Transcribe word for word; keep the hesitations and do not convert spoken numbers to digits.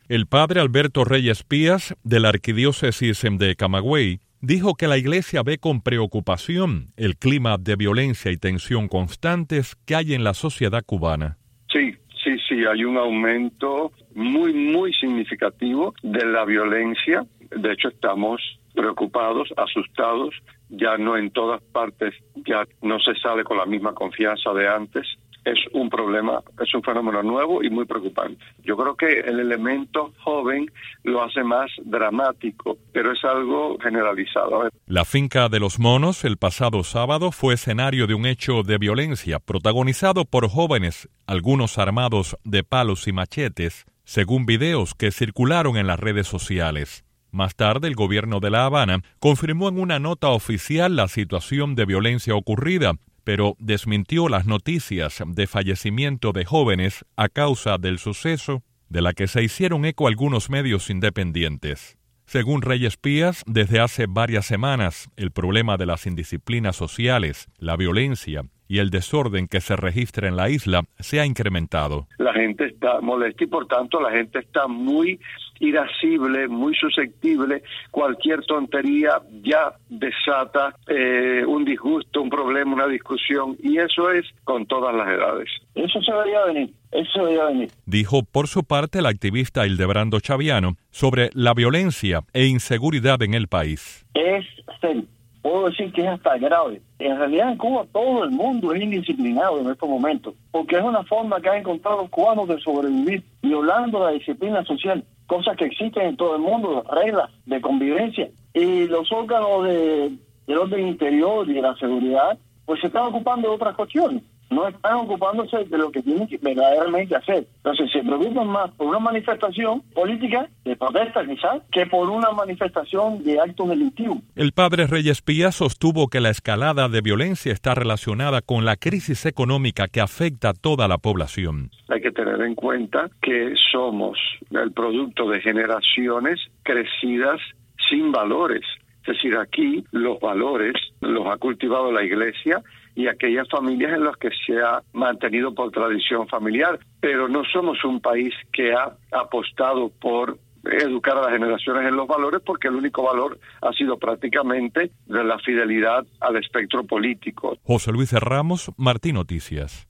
El padre Alberto Reyes Pías, de la Arquidiócesis de Camagüey, dijo que la Iglesia ve con preocupación el clima de violencia y tensión constantes que hay en la sociedad cubana. Sí, sí, sí, hay un aumento muy, muy significativo de la violencia. De hecho, estamos preocupados, asustados. Ya no en todas partes, ya no se sale con la misma confianza de antes. Es un problema, es un fenómeno nuevo y muy preocupante. Yo creo que el elemento joven lo hace más dramático, pero es algo generalizado. La finca de Los Monos el pasado sábado fue escenario de un hecho de violencia protagonizado por jóvenes, algunos armados de palos y machetes, según videos que circularon en las redes sociales. Más tarde, el gobierno de La Habana confirmó en una nota oficial la situación de violencia ocurrida, pero desmintió las noticias de fallecimiento de jóvenes a causa del suceso, de la que se hicieron eco algunos medios independientes. Según Reyes Pías, desde hace varias semanas, el problema de las indisciplinas sociales, la violencia y el desorden que se registra en la isla se ha incrementado. La gente está molesta y por tanto la gente está muy irascible, muy susceptible. Cualquier tontería ya desata eh, un disgusto, un problema, una discusión, y eso es con todas las edades. Eso se debería venir, eso se debería venir. Dijo por su parte el activista Hildebrando Chaviano sobre la violencia e inseguridad en el país. Es serio. Puedo decir que es hasta grave. En realidad en Cuba todo el mundo es indisciplinado en estos momentos, porque es una forma que han encontrado los cubanos de sobrevivir, violando la disciplina social, cosas que existen en todo el mundo, reglas de convivencia. Y los órganos de, del orden interior y de la seguridad, pues se están ocupando de otras cuestiones. No están ocupándose de lo que tienen que verdaderamente hacer. Entonces se preocupan más por una manifestación política, de protesta quizás, que por una manifestación de actos delictivos. El padre Reyes Pías sostuvo que la escalada de violencia está relacionada con la crisis económica que afecta a toda la población. Hay que tener en cuenta que somos el producto de generaciones crecidas sin valores. Es decir, aquí los valores los ha cultivado la Iglesia y aquellas familias en las que se ha mantenido por tradición familiar, pero no somos un país que ha apostado por educar a las generaciones en los valores, porque el único valor ha sido prácticamente de la fidelidad al espectro político. José Luis Ramos, Martín Noticias.